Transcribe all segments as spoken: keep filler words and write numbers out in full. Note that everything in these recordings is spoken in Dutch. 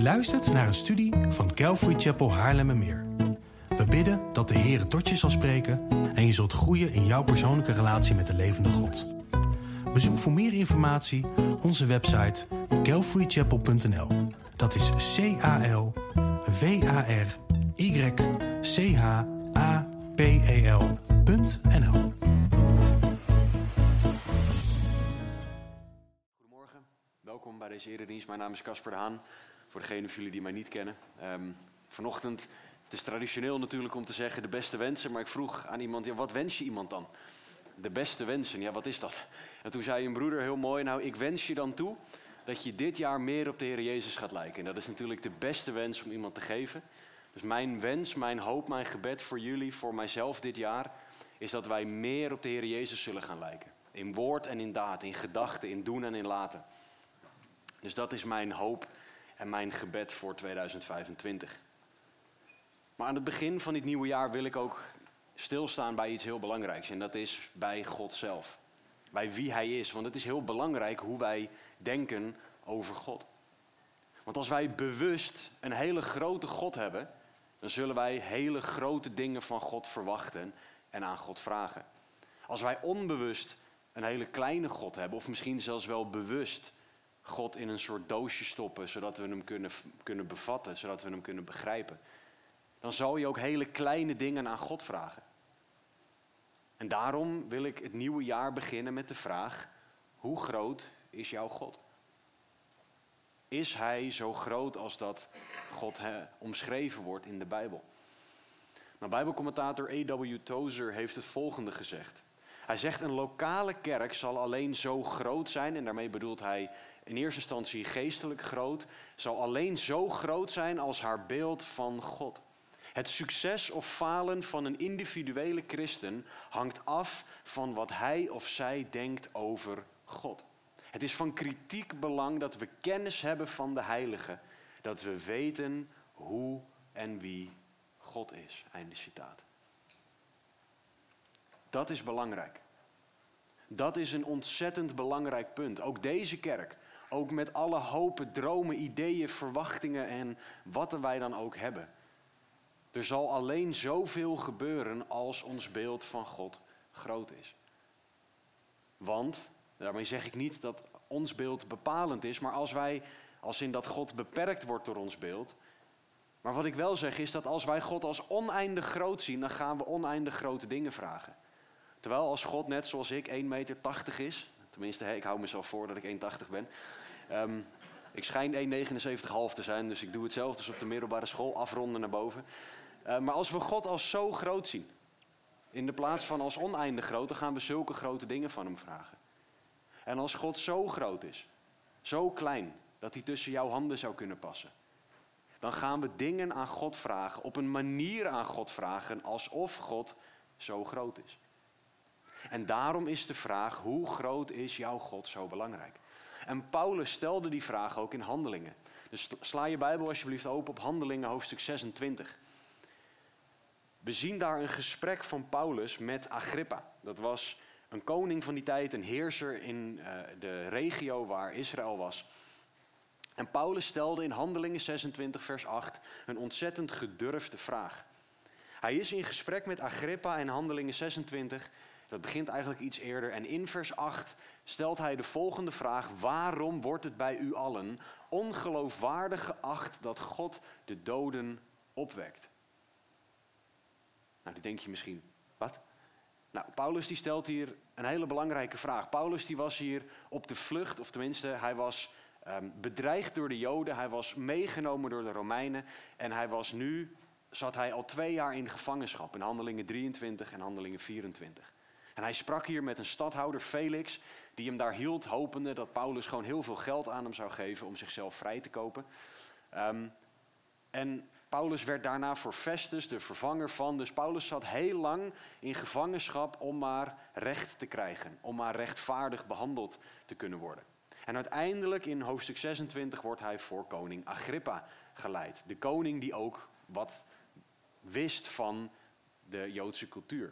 luistert naar een studie van Calvary Chapel Haarlemmermeer. We bidden dat de Heer tot je zal spreken en je zult groeien in jouw persoonlijke relatie met de levende God. Bezoek voor meer informatie onze website calvary chapel punt n l. Dat is C A L V A R Y C H A P E L punt N L. Goedemorgen, welkom bij deze eredienst. Mijn naam is Casper de Haan, voor degenen van jullie die mij niet kennen. Um, vanochtend, het is traditioneel natuurlijk om te zeggen de beste wensen, maar ik vroeg aan iemand, ja, wat wens je iemand dan? De beste wensen, ja, wat is dat? En toen zei een broeder heel mooi, nou, ik wens je dan toe dat je dit jaar meer op de Heer Jezus gaat lijken. En dat is natuurlijk de beste wens om iemand te geven. Dus mijn wens, mijn hoop, mijn gebed voor jullie, voor mijzelf dit jaar, is dat wij meer op de Heer Jezus zullen gaan lijken. In woord en in daad, in gedachten, in doen en in laten. Dus dat is mijn hoop en mijn gebed voor tweeduizend vijfentwintig. Maar aan het begin van dit nieuwe jaar wil ik ook stilstaan bij iets heel belangrijks. En dat is bij God zelf. Bij wie Hij is. Want het is heel belangrijk hoe wij denken over God. Want als wij bewust een hele grote God hebben, dan zullen wij hele grote dingen van God verwachten en aan God vragen. Als wij onbewust een hele kleine God hebben, of misschien zelfs wel bewust God in een soort doosje stoppen, zodat we hem kunnen, kunnen bevatten, zodat we hem kunnen begrijpen, dan zal je ook hele kleine dingen aan God vragen. En daarom wil ik het nieuwe jaar beginnen met de vraag, hoe groot is jouw God? Is Hij zo groot als dat God he, omschreven wordt in de Bijbel? Nou, Bijbelcommentator A W Tozer heeft het volgende gezegd. Hij zegt, een lokale kerk zal alleen zo groot zijn, en daarmee bedoelt hij in eerste instantie geestelijk groot, zal alleen zo groot zijn als haar beeld van God. Het succes of falen van een individuele christen hangt af van wat hij of zij denkt over God. Het is van kritiek belang dat we kennis hebben van de Heilige, dat we weten hoe en wie God is. Einde citaat. Dat is belangrijk. Dat is een ontzettend belangrijk punt. Ook deze kerk, ook met alle hopen, dromen, ideeën, verwachtingen en wat er wij dan ook hebben. Er zal alleen zoveel gebeuren als ons beeld van God groot is. Want, daarmee zeg ik niet dat ons beeld bepalend is, maar als wij, als in dat God beperkt wordt door ons beeld. Maar wat ik wel zeg is dat als wij God als oneindig groot zien, dan gaan we oneindig grote dingen vragen. Terwijl als God net zoals ik één meter tachtig is, tenminste ik hou mezelf voor dat ik één meter tachtig ben. Um, ik schijn één meter negenenzeventig komma vijf te zijn, dus ik doe hetzelfde als op de middelbare school, afronden naar boven. Uh, maar als we God als zo groot zien, in de plaats van als oneindig groot, dan gaan we zulke grote dingen van hem vragen. En als God zo groot is, zo klein, dat hij tussen jouw handen zou kunnen passen, dan gaan we dingen aan God vragen, op een manier aan God vragen, alsof God zo groot is. En daarom is de vraag, hoe groot is jouw God zo belangrijk? En Paulus stelde die vraag ook in Handelingen. Dus sla je Bijbel alsjeblieft open op Handelingen hoofdstuk zesentwintig. We zien daar een gesprek van Paulus met Agrippa. Dat was een koning van die tijd, een heerser in uh, de regio waar Israël was. En Paulus stelde in Handelingen zesentwintig vers acht een ontzettend gedurfde vraag. Hij is in gesprek met Agrippa in Handelingen zesentwintig. Dat begint eigenlijk iets eerder. En in vers acht stelt hij de volgende vraag. Waarom wordt het bij u allen ongeloofwaardig geacht dat God de doden opwekt? Nou, die denk je misschien, wat? Nou, Paulus die stelt hier een hele belangrijke vraag. Paulus die was hier op de vlucht, of tenminste, hij was um, bedreigd door de Joden. Hij was meegenomen door de Romeinen. En hij was nu, zat hij al twee jaar in gevangenschap. In Handelingen drieëntwintig en Handelingen vierentwintig. En hij sprak hier met een stadhouder, Felix, die hem daar hield, hopende dat Paulus gewoon heel veel geld aan hem zou geven om zichzelf vrij te kopen. Um, en Paulus werd daarna voor Festus, de vervanger van. Dus Paulus zat heel lang in gevangenschap om maar recht te krijgen. Om maar rechtvaardig behandeld te kunnen worden. En uiteindelijk in hoofdstuk zesentwintig wordt hij voor koning Agrippa geleid. De koning die ook wat wist van de Joodse cultuur.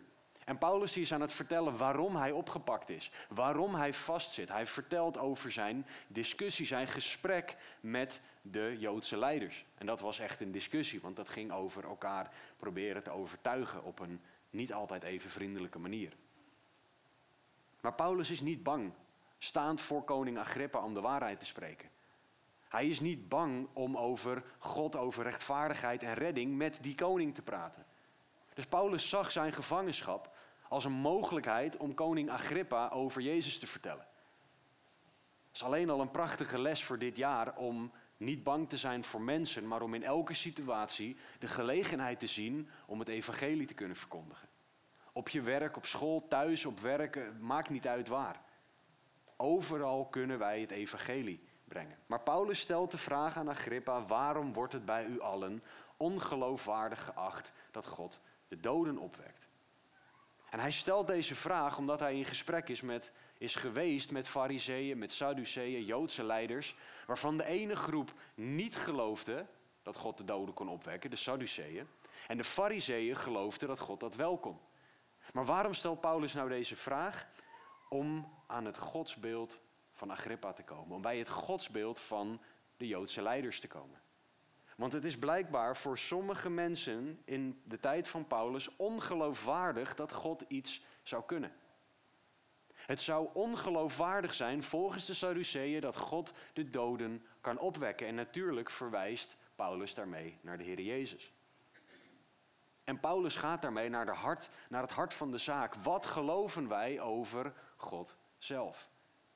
En Paulus die is aan het vertellen waarom hij opgepakt is. Waarom hij vastzit. Hij vertelt over zijn discussie, zijn gesprek met de Joodse leiders. En dat was echt een discussie, want dat ging over elkaar proberen te overtuigen op een niet altijd even vriendelijke manier. Maar Paulus is niet bang, staand voor koning Agrippa, om de waarheid te spreken. Hij is niet bang om over God, over rechtvaardigheid en redding met die koning te praten. Dus Paulus zag zijn gevangenschap als een mogelijkheid om koning Agrippa over Jezus te vertellen. Het is alleen al een prachtige les voor dit jaar om niet bang te zijn voor mensen, maar om in elke situatie de gelegenheid te zien om het evangelie te kunnen verkondigen. Op je werk, op school, thuis, op werk, maakt niet uit waar. Overal kunnen wij het evangelie brengen. Maar Paulus stelt de vraag aan Agrippa: waarom wordt het bij u allen ongeloofwaardig geacht dat God de doden opwekt? En hij stelt deze vraag omdat hij in gesprek is, met, is geweest met Farizeeën, met Sadduceeën, Joodse leiders, waarvan de ene groep niet geloofde dat God de doden kon opwekken, de Sadduceeën, en de Farizeeën geloofden dat God dat wel kon. Maar waarom stelt Paulus nou deze vraag? Om aan het godsbeeld van Agrippa te komen, om bij het godsbeeld van de Joodse leiders te komen. Want het is blijkbaar voor sommige mensen in de tijd van Paulus ongeloofwaardig dat God iets zou kunnen. Het zou ongeloofwaardig zijn volgens de Sadduceeën dat God de doden kan opwekken. En natuurlijk verwijst Paulus daarmee naar de Heer Jezus. En Paulus gaat daarmee naar, de hart, naar het hart van de zaak. Wat geloven wij over God zelf?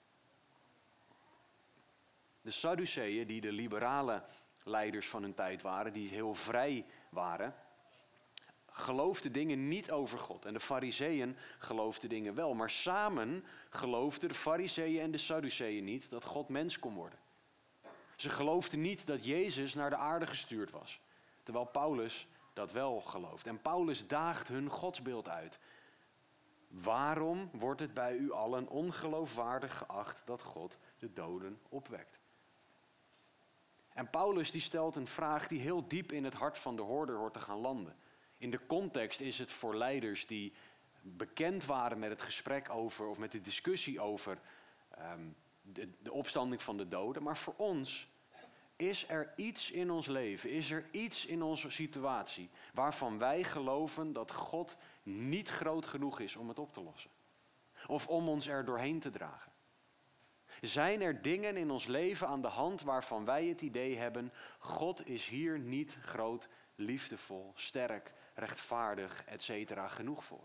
De Sadduceeën, die de liberale leiders van hun tijd waren, die heel vrij waren, geloofden dingen niet over God. En de Farizeeën geloofden dingen wel. Maar samen geloofden de Farizeeën en de Sadduceeën niet dat God mens kon worden. Ze geloofden niet dat Jezus naar de aarde gestuurd was. Terwijl Paulus dat wel gelooft. En Paulus daagt hun godsbeeld uit. Waarom wordt het bij u allen ongeloofwaardig geacht dat God de doden opwekt? En Paulus die stelt een vraag die heel diep in het hart van de hoorder hoort te gaan landen. In de context is het voor leiders die bekend waren met het gesprek over, of met de discussie over um, de, de opstanding van de doden. Maar voor ons is er iets in ons leven, is er iets in onze situatie waarvan wij geloven dat God niet groot genoeg is om het op te lossen. Of om ons er doorheen te dragen. Zijn er dingen in ons leven aan de hand waarvan wij het idee hebben: God is hier niet groot, liefdevol, sterk, rechtvaardig, et cetera genoeg voor?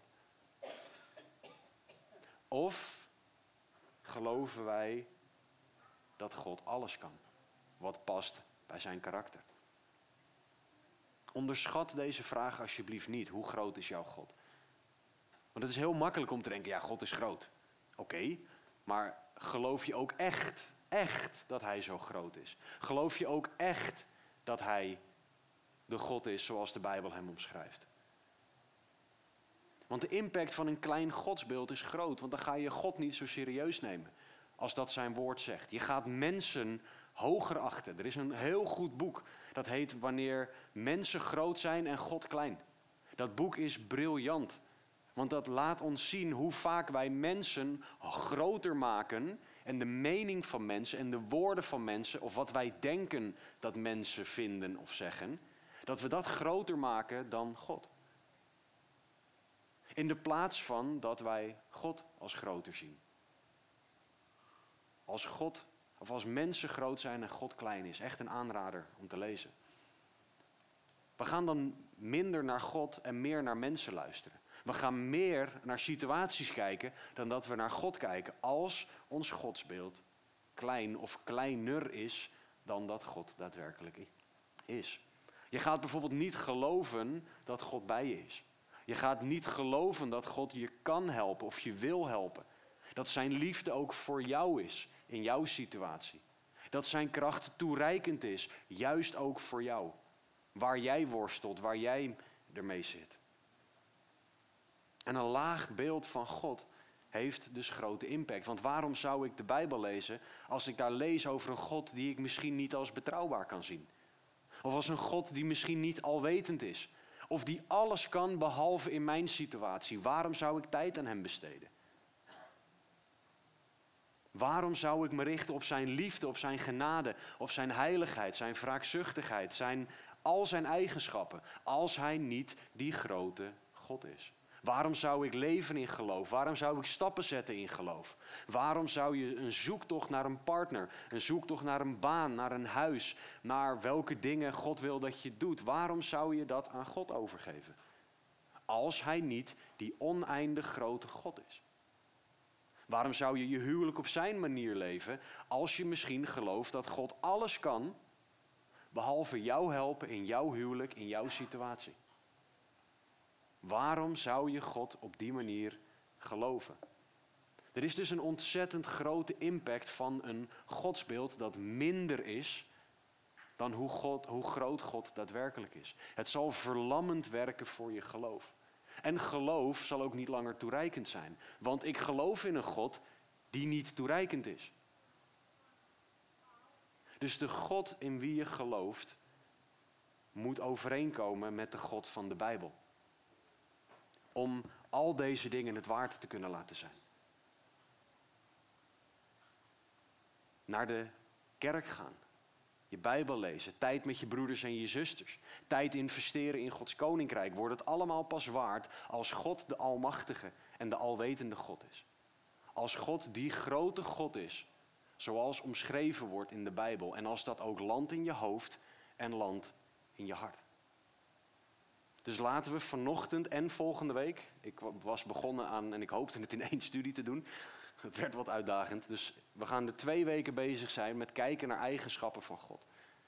Of geloven wij dat God alles kan, wat past bij zijn karakter? Onderschat deze vraag alsjeblieft niet. Hoe groot is jouw God? Want het is heel makkelijk om te denken: ja, God is groot. Oké, okay, maar geloof je ook echt, echt dat hij zo groot is? Geloof je ook echt dat hij de God is zoals de Bijbel hem omschrijft? Want de impact van een klein godsbeeld is groot. Want dan ga je God niet zo serieus nemen als dat zijn woord zegt. Je gaat mensen hoger achten. Er is een heel goed boek. Dat heet Wanneer mensen groot zijn en God klein. Dat boek is briljant. Want dat laat ons zien hoe vaak wij mensen groter maken. En de mening van mensen en de woorden van mensen, of wat wij denken dat mensen vinden of zeggen, dat we dat groter maken dan God. In de plaats van dat wij God als groter zien. Als God, of als mensen groot zijn en God klein is. Echt een aanrader om te lezen. We gaan dan minder naar God en meer naar mensen luisteren. We gaan meer naar situaties kijken dan dat we naar God kijken. Als ons godsbeeld klein of kleiner is dan dat God daadwerkelijk is. Je gaat bijvoorbeeld niet geloven dat God bij je is. Je gaat niet geloven dat God je kan helpen of je wil helpen. Dat zijn liefde ook voor jou is, in jouw situatie. Dat zijn kracht toereikend is, juist ook voor jou. Waar jij worstelt, waar jij ermee zit. En een laag beeld van God heeft dus grote impact. Want waarom zou ik de Bijbel lezen als ik daar lees over een God die ik misschien niet als betrouwbaar kan zien? Of als een God die misschien niet alwetend is. Of die alles kan behalve in mijn situatie. Waarom zou ik tijd aan hem besteden? Waarom zou ik me richten op zijn liefde, op zijn genade, op zijn heiligheid, zijn wraakzuchtigheid, zijn, al zijn eigenschappen, als hij niet die grote God is? Waarom zou ik leven in geloof? Waarom zou ik stappen zetten in geloof? Waarom zou je een zoektocht naar een partner, een zoektocht naar een baan, naar een huis, naar welke dingen God wil dat je doet? Waarom zou je dat aan God overgeven? Als hij niet die oneindig grote God is. Waarom zou je je huwelijk op zijn manier leven als je misschien gelooft dat God alles kan, behalve jou helpen in jouw huwelijk, in jouw situatie? Waarom zou je God op die manier geloven? Er is dus een ontzettend grote impact van een godsbeeld dat minder is dan hoe, God, hoe groot God daadwerkelijk is. Het zal verlammend werken voor je geloof. En geloof zal ook niet langer toereikend zijn. Want ik geloof in een God die niet toereikend is. Dus de God in wie je gelooft moet overeenkomen met de God van de Bijbel. Om al deze dingen het waard te kunnen laten zijn. Naar de kerk gaan. Je Bijbel lezen. Tijd met je broeders en je zusters. Tijd investeren in Gods koninkrijk. Wordt het allemaal pas waard als God de almachtige en de alwetende God is. Als God die grote God is. Zoals omschreven wordt in de Bijbel. En als dat ook landt in je hoofd en landt in je hart. Dus laten we vanochtend en volgende week, ik was begonnen aan, en ik hoopte het in één studie te doen. Het werd wat uitdagend, dus we gaan er twee weken bezig zijn met kijken naar eigenschappen van God.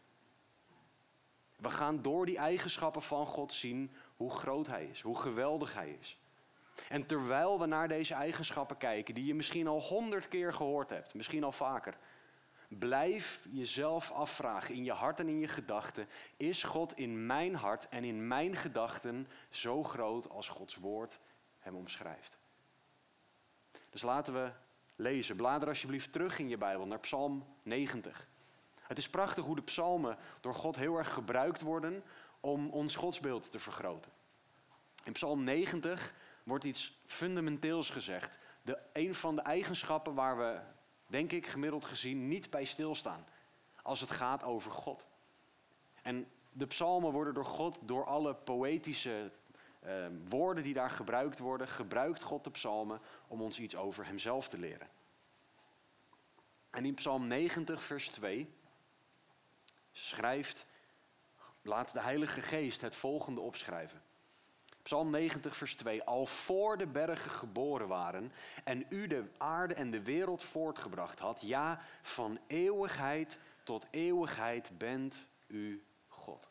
We gaan door die eigenschappen van God zien hoe groot hij is, hoe geweldig hij is. En terwijl we naar deze eigenschappen kijken, die je misschien al honderd keer gehoord hebt, misschien al vaker. Blijf jezelf afvragen in je hart en in je gedachten. Is God in mijn hart en in mijn gedachten zo groot als Gods woord hem omschrijft? Dus laten we lezen. Blader alsjeblieft terug in je Bijbel naar Psalm negentig. Het is prachtig hoe de psalmen door God heel erg gebruikt worden om ons godsbeeld te vergroten. In Psalm negentig wordt iets fundamenteels gezegd. De, een van de eigenschappen waar we, denk ik, gemiddeld gezien niet bij stilstaan. Als het gaat over God. En de psalmen worden door God, door alle poëtische uh, woorden die daar gebruikt worden, gebruikt God de psalmen om ons iets over hemzelf te leren. En in Psalm negentig vers twee schrijft, laat de Heilige Geest het volgende opschrijven. Psalm negentig vers twee. Al voor de bergen geboren waren en u de aarde en de wereld voortgebracht had, ja, van eeuwigheid tot eeuwigheid bent u God.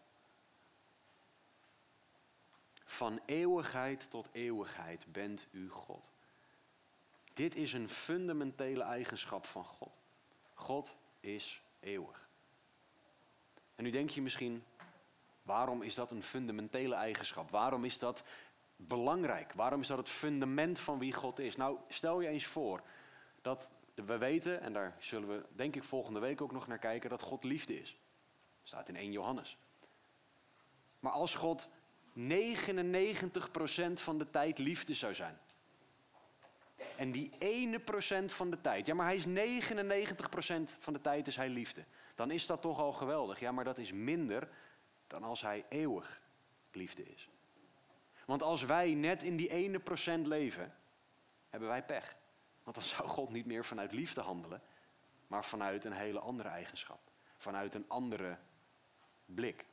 Van eeuwigheid tot eeuwigheid bent u God. Dit is een fundamentele eigenschap van God. God is eeuwig. En nu denk je misschien, waarom is dat een fundamentele eigenschap? Waarom is dat belangrijk? Waarom is dat het fundament van wie God is? Nou, stel je eens voor dat we weten, en daar zullen we denk ik volgende week ook nog naar kijken, dat God liefde is. Dat staat in eerste Johannes. Maar als God negenennegentig procent van de tijd liefde zou zijn. En die ene procent van de tijd, ja maar hij is negenennegentig procent van de tijd is hij liefde. Dan is dat toch al geweldig. Ja, maar dat is minder dan als hij eeuwig liefde is. Want als wij net in die ene procent leven, hebben wij pech. Want dan zou God niet meer vanuit liefde handelen, maar vanuit een hele andere eigenschap. Vanuit een andere blik.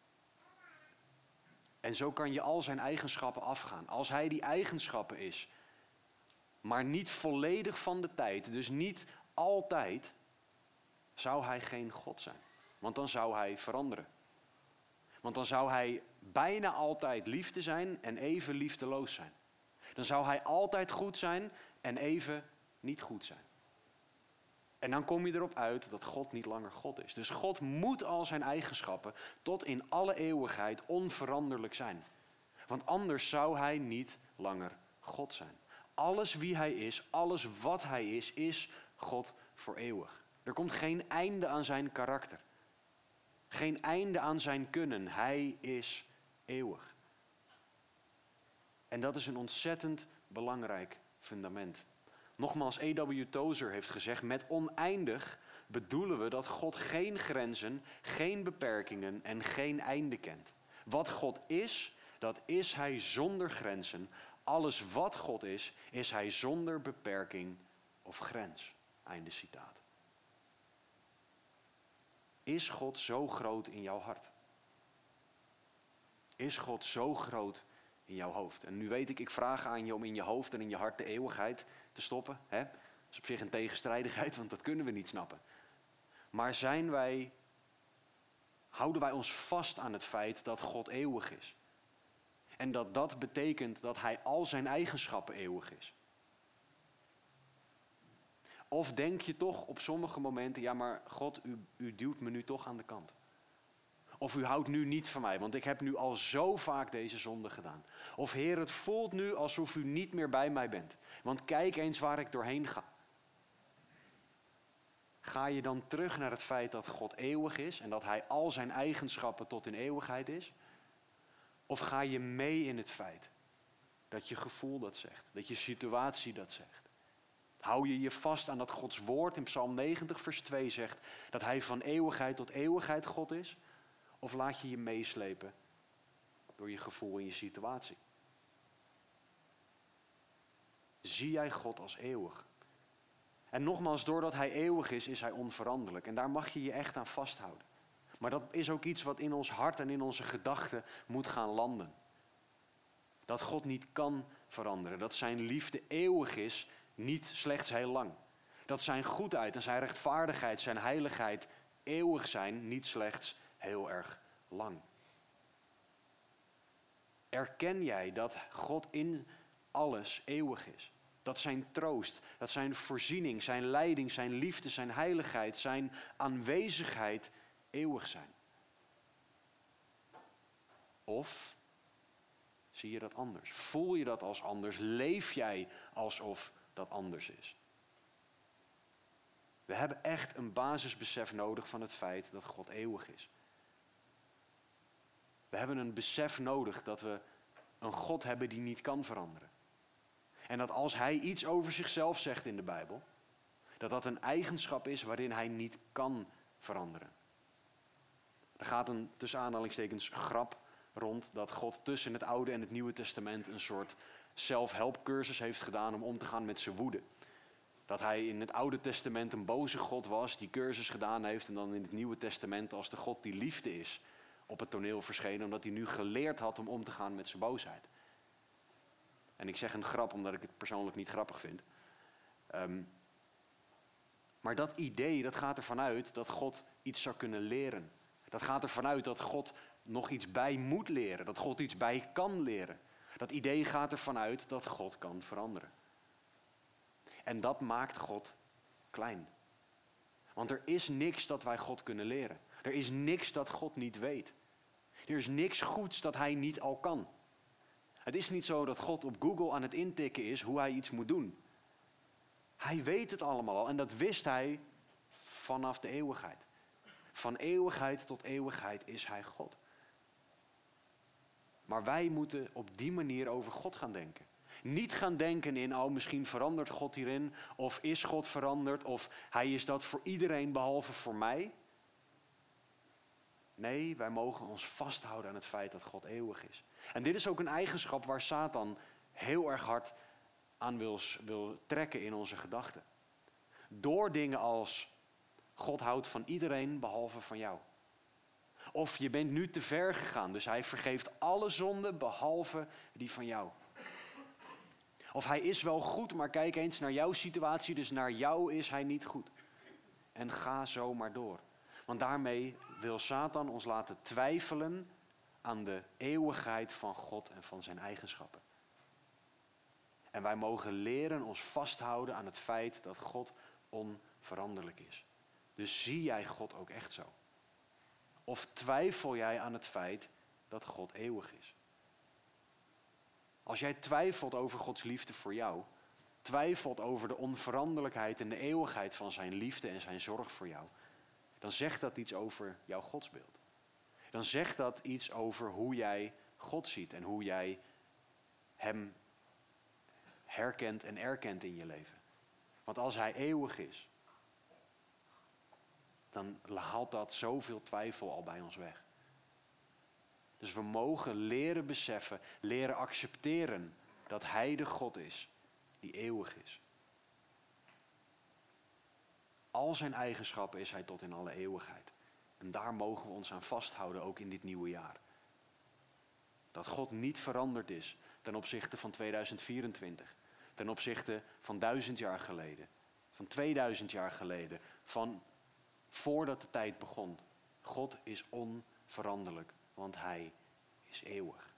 En zo kan je al zijn eigenschappen afgaan. Als hij die eigenschappen is, maar niet volledig van de tijd, dus niet altijd, zou hij geen God zijn. Want dan zou hij veranderen. Want dan zou hij bijna altijd liefde zijn en even liefdeloos zijn. Dan zou hij altijd goed zijn en even niet goed zijn. En dan kom je erop uit dat God niet langer God is. Dus God moet al zijn eigenschappen tot in alle eeuwigheid onveranderlijk zijn. Want anders zou hij niet langer God zijn. Alles wie hij is, alles wat hij is, is God voor eeuwig. Er komt geen einde aan zijn karakter. Geen einde aan zijn kunnen. Hij is eeuwig. En dat is een ontzettend belangrijk fundament. Nogmaals, A W Tozer heeft gezegd, met oneindig bedoelen we dat God geen grenzen, geen beperkingen en geen einde kent. Wat God is, dat is Hij zonder grenzen. Alles wat God is, is Hij zonder beperking of grens. Einde citaat. Is God zo groot in jouw hart? Is God zo groot in jouw hoofd? En nu weet ik, ik vraag aan je om in je hoofd en in je hart de eeuwigheid te stoppen. Hè? Dat is op zich een tegenstrijdigheid, want dat kunnen we niet snappen. Maar zijn wij, houden wij ons vast aan het feit dat God eeuwig is? En dat dat betekent dat Hij al zijn eigenschappen eeuwig is? Of denk je toch op sommige momenten, ja maar God, u, u duwt me nu toch aan de kant. Of u houdt nu niet van mij, want ik heb nu al zo vaak deze zonde gedaan. Of Heer, het voelt nu alsof u niet meer bij mij bent. Want kijk eens waar ik doorheen ga. Ga je dan terug naar het feit dat God eeuwig is en dat Hij al zijn eigenschappen tot in eeuwigheid is? Of ga je mee in het feit dat je gevoel dat zegt, dat je situatie dat zegt? Hou je je vast aan dat Gods woord in Psalm negentig vers twee zegt dat Hij van eeuwigheid tot eeuwigheid God is? Of laat je je meeslepen door je gevoel en je situatie? Zie jij God als eeuwig? En nogmaals, doordat Hij eeuwig is, is Hij onveranderlijk. En daar mag je je echt aan vasthouden. Maar dat is ook iets wat in ons hart en in onze gedachten moet gaan landen. Dat God niet kan veranderen. Dat zijn liefde eeuwig is, niet slechts heel lang. Dat zijn goedheid en zijn rechtvaardigheid, zijn heiligheid eeuwig zijn, niet slechts heel erg lang. Erken jij dat God in alles eeuwig is? Dat zijn troost, dat zijn voorziening, zijn leiding, zijn liefde, zijn heiligheid, zijn aanwezigheid eeuwig zijn? Of zie je dat anders? Voel je dat als anders? Leef jij alsof dat anders is? We hebben echt een basisbesef nodig van het feit dat God eeuwig is. We hebben een besef nodig dat we een God hebben die niet kan veranderen. En dat als Hij iets over zichzelf zegt in de Bijbel, dat dat een eigenschap is waarin Hij niet kan veranderen. Er gaat een, tussen aanhalingstekens, grap rond dat God tussen het Oude en het Nieuwe Testament een soort zelfhelpcursus heeft gedaan om om te gaan met zijn woede. Dat Hij in het Oude Testament een boze God was die cursus gedaan heeft en dan in het Nieuwe Testament als de God die liefde is op het toneel verschenen, omdat hij nu geleerd had om om te gaan met zijn boosheid. En ik zeg een grap omdat ik het persoonlijk niet grappig vind. Um, maar dat idee, dat gaat ervan uit dat God iets zou kunnen leren. Dat gaat ervan uit dat God nog iets bij moet leren. Dat God iets bij kan leren. Dat idee gaat ervan uit dat God kan veranderen. En dat maakt God klein. Want er is niks dat wij God kunnen leren. Er is niks dat God niet weet. Er is niks goeds dat Hij niet al kan. Het is niet zo dat God op Google aan het intikken is hoe Hij iets moet doen. Hij weet het allemaal al en dat wist Hij vanaf de eeuwigheid. Van eeuwigheid tot eeuwigheid is Hij God. Maar wij moeten op die manier over God gaan denken. Niet gaan denken in, oh misschien verandert God hierin, of is God veranderd, of Hij is dat voor iedereen behalve voor mij. Nee, wij mogen ons vasthouden aan het feit dat God eeuwig is. En dit is ook een eigenschap waar Satan heel erg hard aan wil, wil trekken in onze gedachten. Door dingen als, God houdt van iedereen behalve van jou. Of je bent nu te ver gegaan, dus Hij vergeeft alle zonden behalve die van jou. Of Hij is wel goed, maar kijk eens naar jouw situatie, dus naar jou is Hij niet goed. En ga zo maar door. Want daarmee wil Satan ons laten twijfelen aan de eeuwigheid van God en van zijn eigenschappen. En wij mogen leren ons vasthouden aan het feit dat God onveranderlijk is. Dus zie jij God ook echt zo? Of twijfel jij aan het feit dat God eeuwig is? Als jij twijfelt over Gods liefde voor jou, twijfelt over de onveranderlijkheid en de eeuwigheid van zijn liefde en zijn zorg voor jou, dan zegt dat iets over jouw godsbeeld. Dan zegt dat iets over hoe jij God ziet en hoe jij hem herkent en erkent in je leven. Want als hij eeuwig is, dan haalt dat zoveel twijfel al bij ons weg. Dus we mogen leren beseffen, leren accepteren dat hij de God is die eeuwig is. Al zijn eigenschappen is hij tot in alle eeuwigheid. En daar mogen we ons aan vasthouden, ook in dit nieuwe jaar. Dat God niet veranderd is ten opzichte van tweeduizend vierentwintig. Ten opzichte van duizend jaar geleden. Van tweeduizend jaar geleden. Van voordat de tijd begon. God is onveranderlijk, want hij is eeuwig.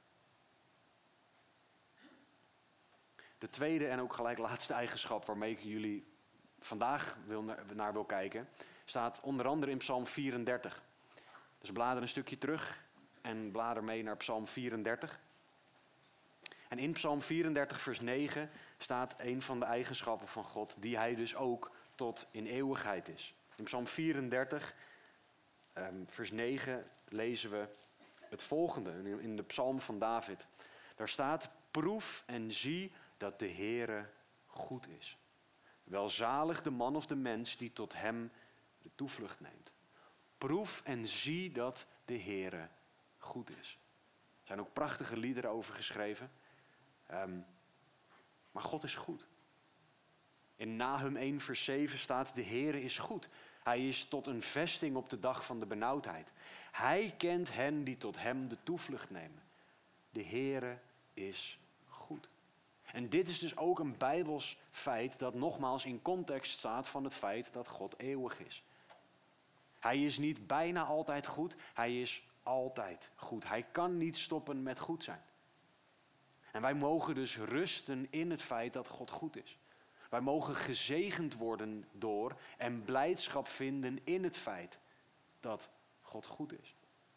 De tweede en ook gelijk laatste eigenschap waarmee ik jullie vandaag wil, naar wil kijken, staat onder andere in Psalm vierendertig. Dus blader een stukje terug en blader mee naar Psalm vierendertig. En in Psalm vierendertig vers negen staat een van de eigenschappen van God die hij dus ook tot in eeuwigheid is. In Psalm vierendertig um, vers negen lezen we het volgende in de Psalm van David. Daar staat: proef en zie dat de Heere goed is. Welzalig de man of de mens die tot hem de toevlucht neemt. Proef en zie dat de Heere goed is. Er zijn ook prachtige liederen over geschreven. Um, maar God is goed. In Nahum één vers zeven staat: de Heere is goed. Hij is tot een vesting op de dag van de benauwdheid. Hij kent hen die tot hem de toevlucht nemen. De Heere is goed. En dit is dus ook een Bijbels feit dat nogmaals in context staat van het feit dat God eeuwig is. Hij is niet bijna altijd goed, hij is altijd goed. Hij kan niet stoppen met goed zijn. En wij mogen dus rusten in het feit dat God goed is. Wij mogen gezegend worden door en blijdschap vinden in het feit dat God goed is.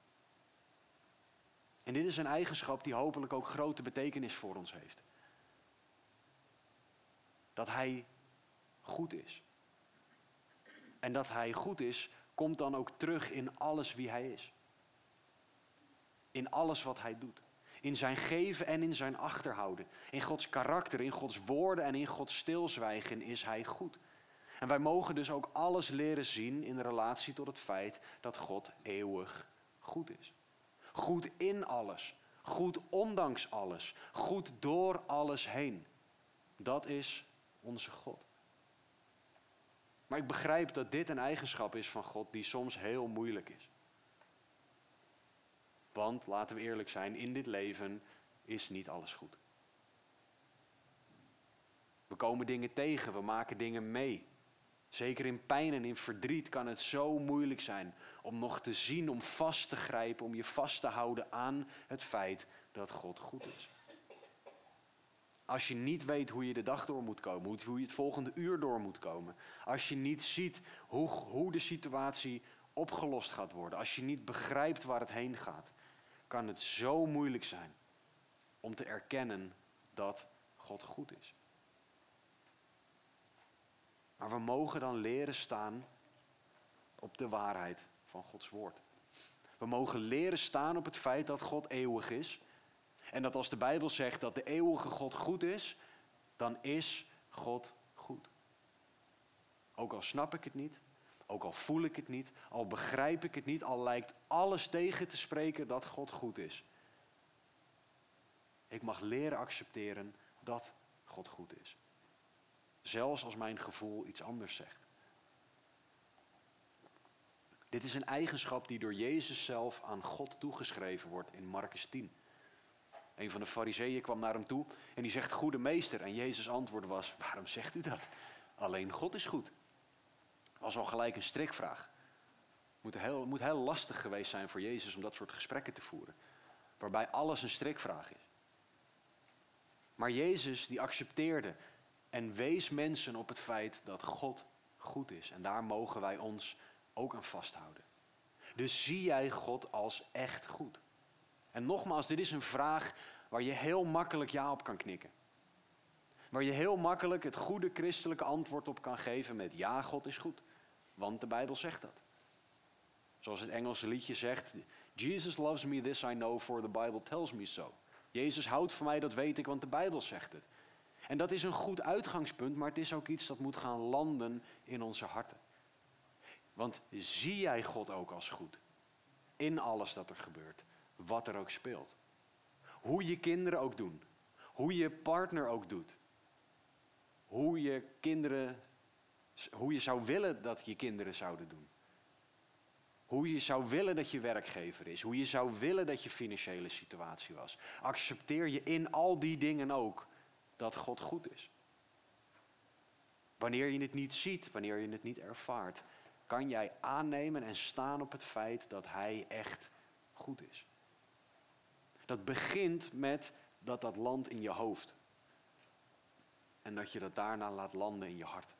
En dit is een eigenschap die hopelijk ook grote betekenis voor ons heeft. Dat hij goed is. En dat hij goed is, komt dan ook terug in alles wie hij is. In alles wat hij doet. In zijn geven en in zijn achterhouden. In Gods karakter, in Gods woorden en in Gods stilzwijgen is hij goed. En wij mogen dus ook alles leren zien in relatie tot het feit dat God eeuwig goed is. Goed in alles. Goed ondanks alles. Goed door alles heen. Dat is onze God. Maar ik begrijp dat dit een eigenschap is van God die soms heel moeilijk is. Want, laten we eerlijk zijn, in dit leven is niet alles goed. We komen dingen tegen, we maken dingen mee. Zeker in pijn en in verdriet kan het zo moeilijk zijn om nog te zien, om vast te grijpen, om je vast te houden aan het feit dat God goed is. Als je niet weet hoe je de dag door moet komen, hoe je het volgende uur door moet komen. Als je niet ziet hoe, hoe de situatie opgelost gaat worden. Als je niet begrijpt waar het heen gaat. Kan het zo moeilijk zijn om te erkennen dat God goed is. Maar we mogen dan leren staan op de waarheid van Gods woord. We mogen leren staan op het feit dat God eeuwig is. En dat als de Bijbel zegt dat de eeuwige God goed is, dan is God goed. Ook al snap ik het niet, ook al voel ik het niet, al begrijp ik het niet, al lijkt alles tegen te spreken dat God goed is. Ik mag leren accepteren dat God goed is. Zelfs als mijn gevoel iets anders zegt. Dit is een eigenschap die door Jezus zelf aan God toegeschreven wordt in Marcus tien. Een van de fariseeën kwam naar hem toe en die zegt: goede meester. En Jezus' antwoord was: waarom zegt u dat? Alleen God is goed. Dat was al gelijk een strikvraag. Het moet heel, moet heel lastig geweest zijn voor Jezus om dat soort gesprekken te voeren. Waarbij alles een strikvraag is. Maar Jezus die accepteerde en wees mensen op het feit dat God goed is. En daar mogen wij ons ook aan vasthouden. Dus zie jij God als echt goed? En nogmaals, dit is een vraag waar je heel makkelijk ja op kan knikken. Waar je heel makkelijk het goede christelijke antwoord op kan geven met ja, God is goed. Want de Bijbel zegt dat. Zoals het Engelse liedje zegt: Jesus loves me, this I know, for the Bible tells me so. Jezus houdt van mij, dat weet ik, want de Bijbel zegt het. En dat is een goed uitgangspunt, maar het is ook iets dat moet gaan landen in onze harten. Want zie jij God ook als goed? In alles dat er gebeurt, wat er ook speelt. Hoe je kinderen ook doen. Hoe je partner ook doet. Hoe je kinderen, hoe je zou willen dat je kinderen zouden doen. Hoe je zou willen dat je werkgever is. Hoe je zou willen dat je financiële situatie was. Accepteer je in al die dingen ook dat God goed is. Wanneer je het niet ziet, wanneer je het niet ervaart, kan jij aannemen en staan op het feit dat Hij echt goed is. Dat begint met dat dat landt in je hoofd. En dat je dat daarna laat landen in je hart.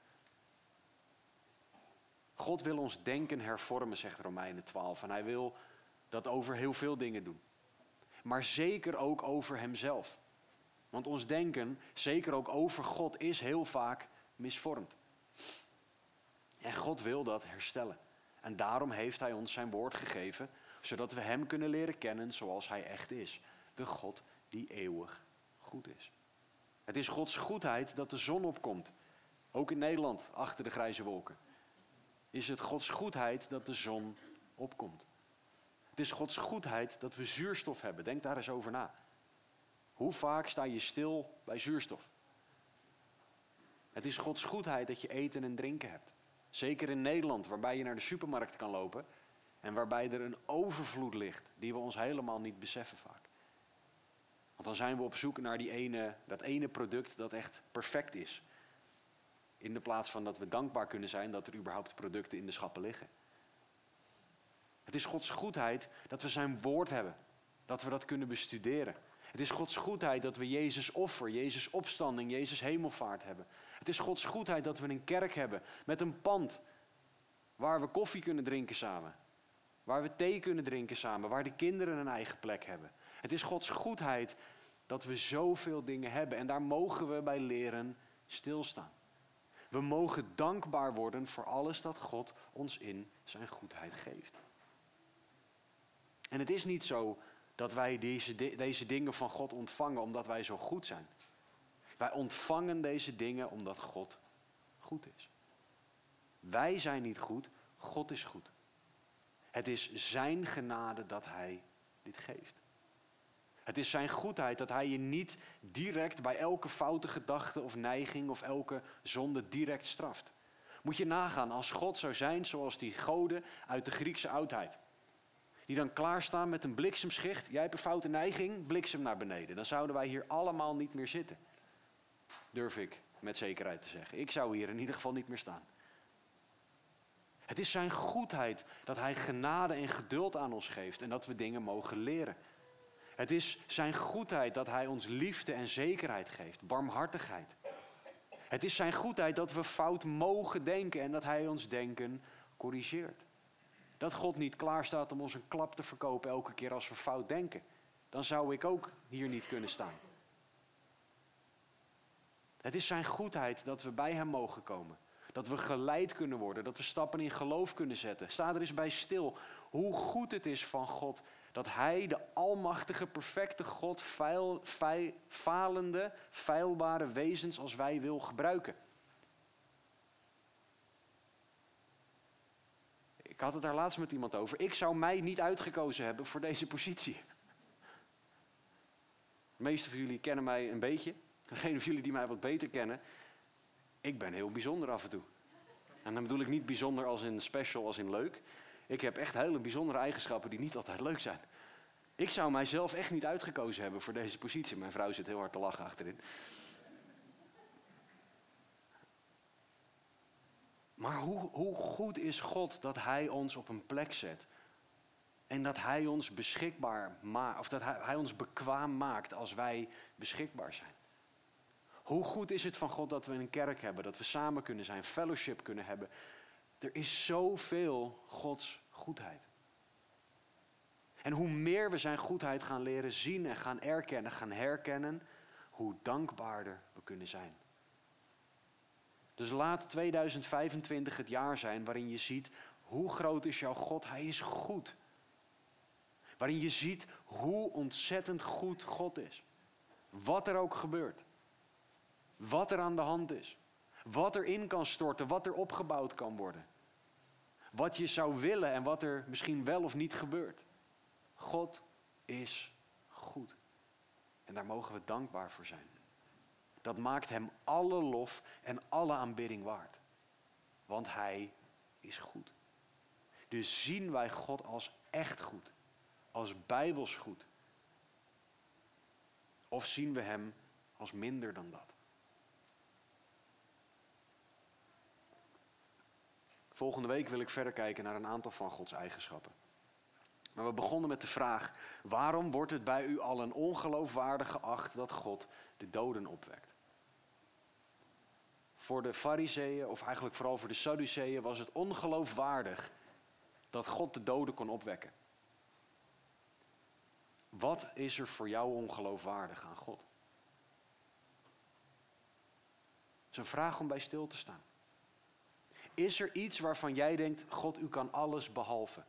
God wil ons denken hervormen, zegt Romeinen twaalf. En Hij wil dat over heel veel dingen doen. Maar zeker ook over Hemzelf. Want ons denken, zeker ook over God, is heel vaak misvormd. En God wil dat herstellen. En daarom heeft Hij ons zijn woord gegeven, zodat we Hem kunnen leren kennen zoals Hij echt is. De God die eeuwig goed is. Het is Gods goedheid dat de zon opkomt. Ook in Nederland, achter de grijze wolken. Is het Gods goedheid dat de zon opkomt. Het is Gods goedheid dat we zuurstof hebben. Denk daar eens over na. Hoe vaak sta je stil bij zuurstof? Het is Gods goedheid dat je eten en drinken hebt. Zeker in Nederland, waarbij je naar de supermarkt kan lopen en waarbij er een overvloed ligt die we ons helemaal niet beseffen vaak. Want dan zijn we op zoek naar die ene, dat ene product dat echt perfect is. In de plaats van dat we dankbaar kunnen zijn dat er überhaupt producten in de schappen liggen. Het is Gods goedheid dat we zijn woord hebben. Dat we dat kunnen bestuderen. Het is Gods goedheid dat we Jezus offer, Jezus opstanding, Jezus hemelvaart hebben. Het is Gods goedheid dat we een kerk hebben met een pand waar we koffie kunnen drinken samen. Waar we thee kunnen drinken samen, waar de kinderen een eigen plek hebben. Het is Gods goedheid dat we zoveel dingen hebben en daar mogen we bij leren stilstaan. We mogen dankbaar worden voor alles dat God ons in zijn goedheid geeft. En het is niet zo dat wij deze, deze dingen van God ontvangen omdat wij zo goed zijn. Wij ontvangen deze dingen omdat God goed is. Wij zijn niet goed, God is goed. Het is zijn genade dat Hij dit geeft. Het is zijn goedheid dat Hij je niet direct bij elke foute gedachte of neiging of elke zonde direct straft. Moet je nagaan als God zou zijn zoals die goden uit de Griekse oudheid. Die dan klaarstaan met een bliksemschicht. Jij hebt een foute neiging, bliksem naar beneden. Dan zouden wij hier allemaal niet meer zitten. Durf ik met zekerheid te zeggen. Ik zou hier in ieder geval niet meer staan. Het is zijn goedheid dat Hij genade en geduld aan ons geeft en dat we dingen mogen leren. Het is zijn goedheid dat Hij ons liefde en zekerheid geeft, barmhartigheid. Het is zijn goedheid dat we fout mogen denken en dat Hij ons denken corrigeert. Dat God niet klaar staat om ons een klap te verkopen elke keer als we fout denken. Dan zou ik ook hier niet kunnen staan. Het is zijn goedheid dat we bij Hem mogen komen. Dat we geleid kunnen worden, dat we stappen in geloof kunnen zetten. Sta er eens bij stil hoe goed het is van God dat Hij, de almachtige, perfecte God, feil, feil, falende, feilbare wezens als wij wil gebruiken. Ik had het daar laatst met iemand over. Ik zou mij niet uitgekozen hebben voor deze positie. De meeste van jullie kennen mij een beetje. Degenen van jullie die mij wat beter kennen. Ik ben heel bijzonder af en toe. En dan bedoel ik niet bijzonder als in special, als in leuk. Ik heb echt hele bijzondere eigenschappen die niet altijd leuk zijn. Ik zou mijzelf echt niet uitgekozen hebben voor deze positie. Mijn vrouw zit heel hard te lachen achterin. Maar hoe, hoe goed is God dat Hij ons op een plek zet. En dat Hij ons beschikbaar maakt, of dat hij, hij ons bekwaam maakt als wij beschikbaar zijn. Hoe goed is het van God dat we een kerk hebben, dat we samen kunnen zijn, fellowship kunnen hebben. Er is zoveel Gods goedheid. En hoe meer we zijn goedheid gaan leren zien en gaan erkennen, gaan herkennen, hoe dankbaarder we kunnen zijn. Dus laat tweeduizend vijfentwintig het jaar zijn waarin je ziet hoe groot is jouw God. Hij is goed. Waarin je ziet hoe ontzettend goed God is. Wat er ook gebeurt. Wat er aan de hand is. Wat er in kan storten, wat er opgebouwd kan worden. Wat je zou willen en wat er misschien wel of niet gebeurt. God is goed. En daar mogen we dankbaar voor zijn. Dat maakt hem alle lof en alle aanbidding waard. Want hij is goed. Dus zien wij God als echt goed. Als bijbels goed. Of zien we hem als minder dan dat? Volgende week wil ik verder kijken naar een aantal van Gods eigenschappen. Maar we begonnen met de vraag: waarom wordt het bij u al een ongeloofwaardig geacht dat God de doden opwekt? Voor de Farizeeën, of eigenlijk vooral voor de Sadduceeën, was het ongeloofwaardig dat God de doden kon opwekken. Wat is er voor jou ongeloofwaardig aan God? Dat is een vraag om bij stil te staan. Is er iets waarvan jij denkt: God, u kan alles behalve?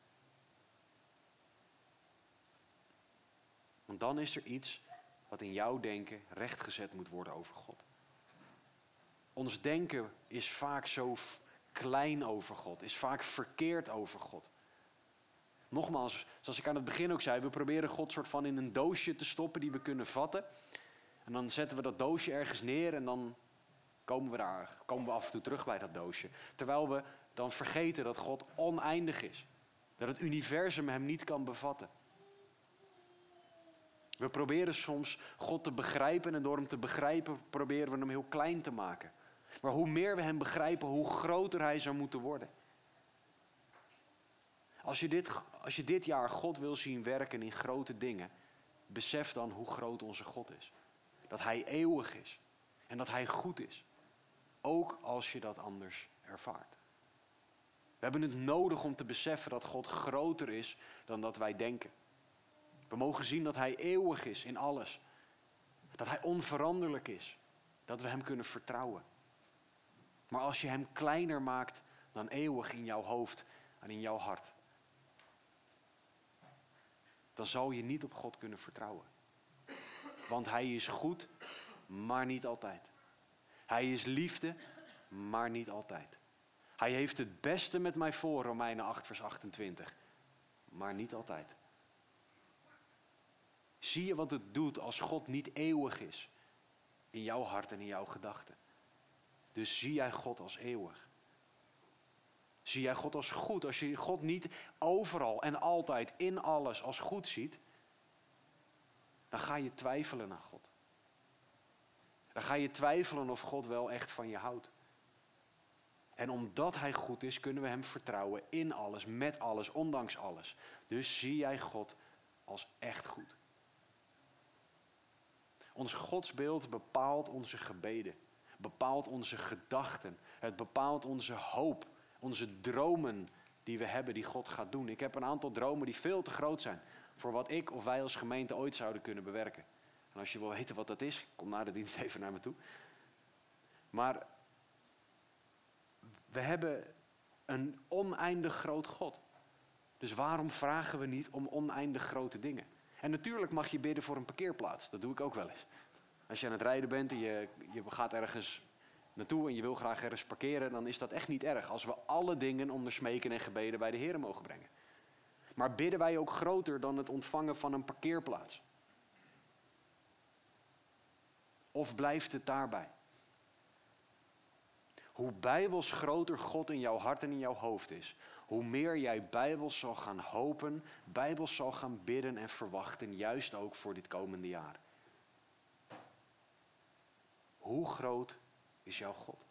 Want dan is er iets wat in jouw denken rechtgezet moet worden over God. Ons denken is vaak zo klein over God, is vaak verkeerd over God. Nogmaals, zoals ik aan het begin ook zei, we proberen God soort van in een doosje te stoppen die we kunnen vatten. En dan zetten we dat doosje ergens neer en dan komen we daar, komen we af en toe terug bij dat doosje. Terwijl we dan vergeten dat God oneindig is. Dat het universum hem niet kan bevatten. We proberen soms God te begrijpen en door hem te begrijpen proberen we hem heel klein te maken. Maar hoe meer we hem begrijpen, hoe groter hij zou moeten worden. Als je dit, als je dit jaar God wil zien werken in grote dingen, besef dan hoe groot onze God is. Dat hij eeuwig is en dat hij goed is. Ook als je dat anders ervaart. We hebben het nodig om te beseffen dat God groter is dan dat wij denken. We mogen zien dat hij eeuwig is in alles. Dat hij onveranderlijk is. Dat we hem kunnen vertrouwen. Maar als je hem kleiner maakt dan eeuwig in jouw hoofd en in jouw hart, dan zal je niet op God kunnen vertrouwen. Want hij is goed, maar niet altijd. Hij is liefde, maar niet altijd. Hij heeft het beste met mij voor, Romeinen acht vers achtentwintig. Maar niet altijd. Zie je wat het doet als God niet eeuwig is in jouw hart en in jouw gedachten? Dus zie jij God als eeuwig. Zie jij God als goed. Als je God niet overal en altijd in alles als goed ziet, dan ga je twijfelen aan God. Dan ga je twijfelen of God wel echt van je houdt. En omdat hij goed is, kunnen we hem vertrouwen in alles, met alles, ondanks alles. Dus zie jij God als echt goed. Ons godsbeeld bepaalt onze gebeden, bepaalt onze gedachten. Het bepaalt onze hoop, onze dromen die we hebben die God gaat doen. Ik heb een aantal dromen die veel te groot zijn voor wat ik of wij als gemeente ooit zouden kunnen bewerken. En als je wil weten wat dat is, kom na de dienst even naar me toe. Maar we hebben een oneindig groot God. Dus waarom vragen we niet om oneindig grote dingen? En natuurlijk mag je bidden voor een parkeerplaats. Dat doe ik ook wel eens. Als je aan het rijden bent en je, je gaat ergens naartoe en je wil graag ergens parkeren, dan is dat echt niet erg als we alle dingen onder smeken en gebeden bij de Heer mogen brengen. Maar bidden wij ook groter dan het ontvangen van een parkeerplaats? Of blijft het daarbij? Hoe bijbels groter God in jouw hart en in jouw hoofd is, hoe meer jij bijbels zal gaan hopen, bijbels zal gaan bidden en verwachten, juist ook voor dit komende jaar. Hoe groot is jouw God?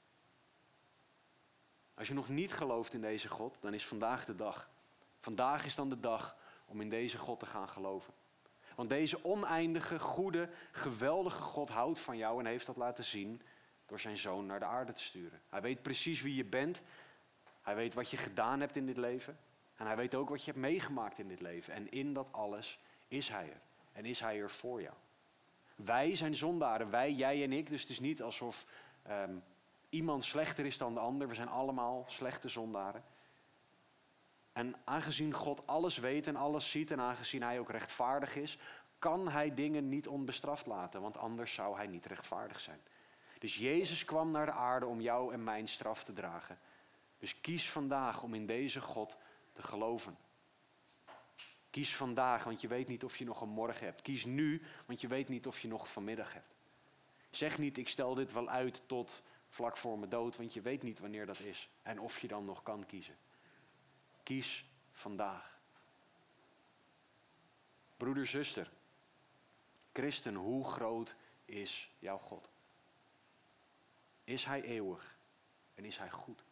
Als je nog niet gelooft in deze God, dan is vandaag de dag. Vandaag is dan de dag om in deze God te gaan geloven. Want deze oneindige, goede, geweldige God houdt van jou en heeft dat laten zien door zijn zoon naar de aarde te sturen. Hij weet precies wie je bent. Hij weet wat je gedaan hebt in dit leven. En hij weet ook wat je hebt meegemaakt in dit leven. En in dat alles is hij er. En is hij er voor jou. Wij zijn zondaren. Wij, jij en ik. Dus het is niet alsof um, iemand slechter is dan de ander. We zijn allemaal slechte zondaren. En aangezien God alles weet en alles ziet en aangezien hij ook rechtvaardig is, kan hij dingen niet onbestraft laten, want anders zou hij niet rechtvaardig zijn. Dus Jezus kwam naar de aarde om jou en mijn straf te dragen. Dus kies vandaag om in deze God te geloven. Kies vandaag, want je weet niet of je nog een morgen hebt. Kies nu, want je weet niet of je nog vanmiddag hebt. Zeg niet, ik stel dit wel uit tot vlak voor mijn dood, want je weet niet wanneer dat is. En of je dan nog kan kiezen. Kies vandaag. Broeder, zuster, christen, hoe groot is jouw God? Is hij eeuwig en is hij goed?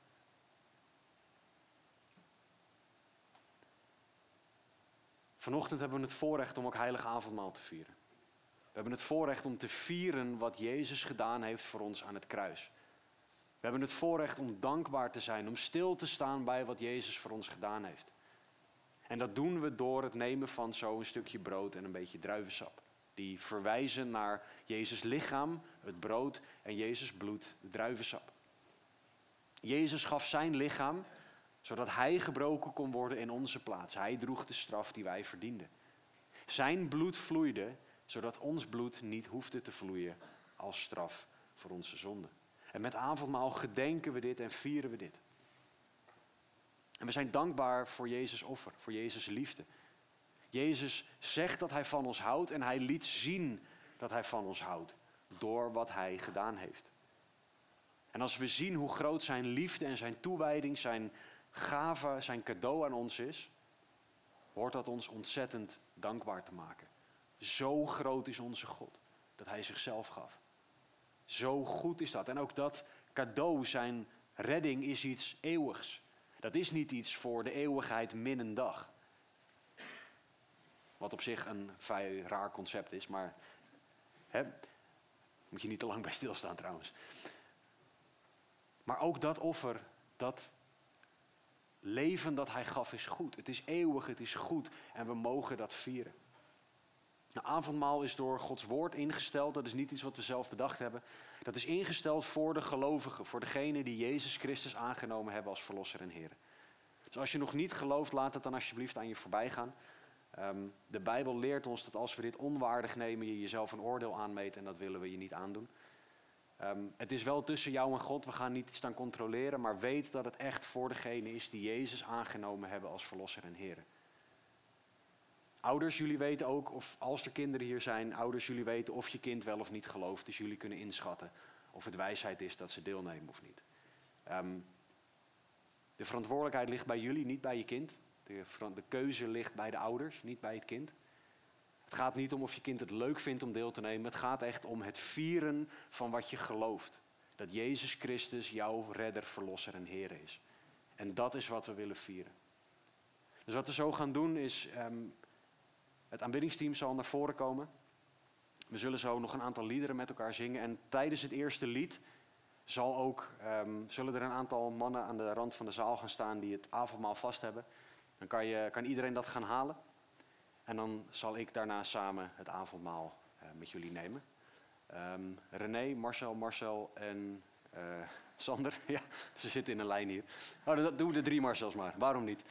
Vanochtend hebben we het voorrecht om ook heilig avondmaal te vieren. We hebben het voorrecht om te vieren wat Jezus gedaan heeft voor ons aan het kruis. We hebben het voorrecht om dankbaar te zijn, om stil te staan bij wat Jezus voor ons gedaan heeft. En dat doen we door het nemen van zo'n stukje brood en een beetje druivensap. Die verwijzen naar Jezus' lichaam, het brood, en Jezus' bloed, het druivensap. Jezus gaf zijn lichaam, zodat hij gebroken kon worden in onze plaats. Hij droeg de straf die wij verdienden. Zijn bloed vloeide, zodat ons bloed niet hoefde te vloeien als straf voor onze zonden. En met avondmaal gedenken we dit en vieren we dit. En we zijn dankbaar voor Jezus' offer, voor Jezus' liefde. Jezus zegt dat hij van ons houdt en hij liet zien dat hij van ons houdt door wat hij gedaan heeft. En als we zien hoe groot zijn liefde en zijn toewijding, zijn gave, zijn cadeau aan ons is, hoort dat ons ontzettend dankbaar te maken. Zo groot is onze God, dat hij zichzelf gaf. Zo goed is dat. En ook dat cadeau, zijn redding, is iets eeuwigs. Dat is niet iets voor de eeuwigheid min een dag. Wat op zich een vrij raar concept is, maar hè, moet je niet te lang bij stilstaan trouwens. Maar ook dat offer, dat leven dat hij gaf is goed. Het is eeuwig, het is goed en we mogen dat vieren. Nou, avondmaal is door Gods woord ingesteld. Dat is niet iets wat we zelf bedacht hebben. Dat is ingesteld voor de gelovigen, voor degenen die Jezus Christus aangenomen hebben als verlosser en Heer. Dus als je nog niet gelooft, laat het dan alsjeblieft aan je voorbij gaan. Um, de Bijbel leert ons dat als we dit onwaardig nemen, je jezelf een oordeel aanmeet en dat willen we je niet aandoen. Um, het is wel tussen jou en God, we gaan niet staan controleren, maar weet dat het echt voor degene is die Jezus aangenomen hebben als verlosser en Heer. Ouders, jullie weten ook, of als er kinderen hier zijn, ouders, jullie weten of je kind wel of niet gelooft. Dus jullie kunnen inschatten of het wijsheid is dat ze deelnemen of niet. Um, de verantwoordelijkheid ligt bij jullie, niet bij je kind. De, de keuze ligt bij de ouders, niet bij het kind. Het gaat niet om of je kind het leuk vindt om deel te nemen. Het gaat echt om het vieren van wat je gelooft. Dat Jezus Christus jouw redder, verlosser en Heer is. En dat is wat we willen vieren. Dus wat we zo gaan doen is, um, het aanbiddingsteam zal naar voren komen. We zullen zo nog een aantal liederen met elkaar zingen. En tijdens het eerste lied zal ook, um, zullen er een aantal mannen aan de rand van de zaal gaan staan die het avondmaal vast hebben. Dan kan, je, kan iedereen dat gaan halen. En dan zal ik daarna samen het avondmaal uh, met jullie nemen. Um, René, Marcel, Marcel en uh, Sander. Ja, ze zitten in een lijn hier. Oh, dat doen we de drie Marcels maar. Waarom niet?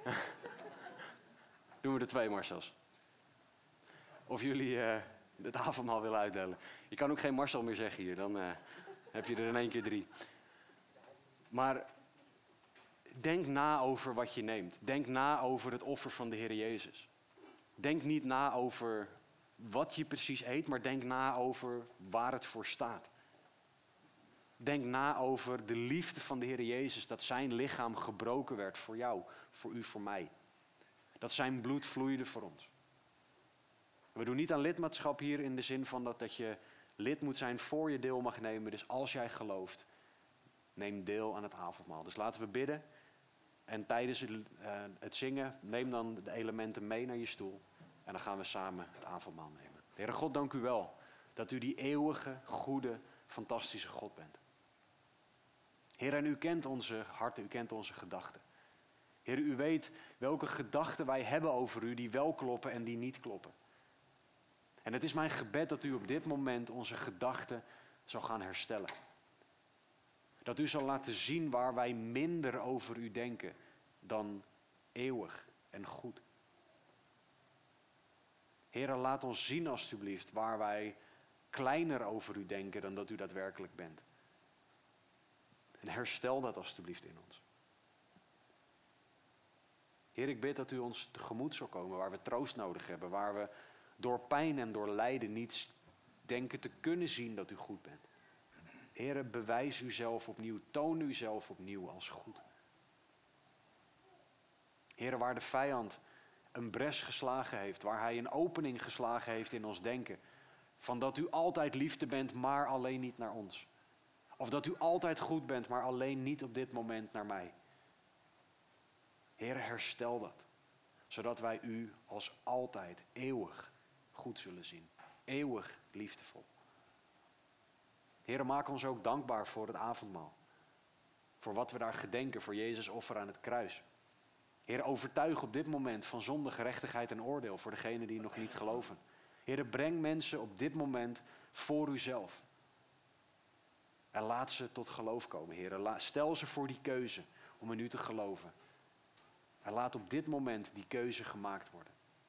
Doen we de twee Marcels. Of jullie uh, het avondmaal willen uitdelen. Je kan ook geen Marcel meer zeggen hier. Dan uh, heb je er in één keer drie. Maar denk na over wat je neemt. Denk na over het offer van de Heer Jezus. Denk niet na over wat je precies eet, maar denk na over waar het voor staat. Denk na over de liefde van de Heer Jezus, dat zijn lichaam gebroken werd voor jou, voor u, voor mij. Dat zijn bloed vloeide voor ons. We doen niet aan lidmaatschap hier in de zin van dat, dat je lid moet zijn voor je deel mag nemen. Dus als jij gelooft, neem deel aan het avondmaal. Dus laten we bidden. En tijdens het, uh, het zingen, neem dan de elementen mee naar je stoel. En dan gaan we samen het avondmaal nemen. Heere God, dank u wel dat u die eeuwige, goede, fantastische God bent. Heer, en u kent onze harten, u kent onze gedachten. Heer, u weet welke gedachten wij hebben over u, die wel kloppen en die niet kloppen. En het is mijn gebed dat u op dit moment onze gedachten zal gaan herstellen. Dat u zal laten zien waar wij minder over u denken dan eeuwig en goed. Heere, laat ons zien alstublieft waar wij kleiner over u denken dan dat u daadwerkelijk bent. En herstel dat alstublieft in ons. Heer, ik bid dat u ons tegemoet zal komen waar we troost nodig hebben. Waar we door pijn en door lijden niet denken te kunnen zien dat u goed bent. Heer, bewijs uzelf opnieuw. Toon uzelf opnieuw als goed. Heer, waar de vijand een bres geslagen heeft. Waar hij een opening geslagen heeft in ons denken. Van dat u altijd liefde bent, maar alleen niet naar ons. Of dat u altijd goed bent, maar alleen niet op dit moment naar mij. Heer, herstel dat. Zodat wij u als altijd eeuwig goed zullen zien. Eeuwig liefdevol. Heer, maak ons ook dankbaar voor het avondmaal. Voor wat we daar gedenken, voor Jezus' offer aan het kruis. Heer, overtuig op dit moment van zonde, gerechtigheid en oordeel voor degenen die nog niet geloven. Heer, breng mensen op dit moment voor uzelf. En laat ze tot geloof komen, Heer. Stel ze voor die keuze om in u te geloven. En laat op dit moment die keuze gemaakt worden.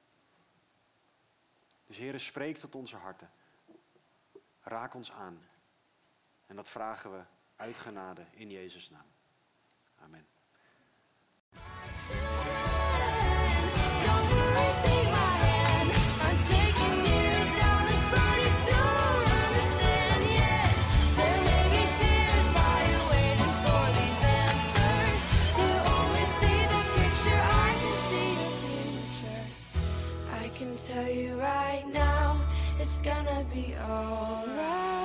Dus Heer, spreek tot onze harten. Raak ons aan. En dat vragen we uit genade in Jezus' naam. Amen. Tell you right now, it's gonna be alright.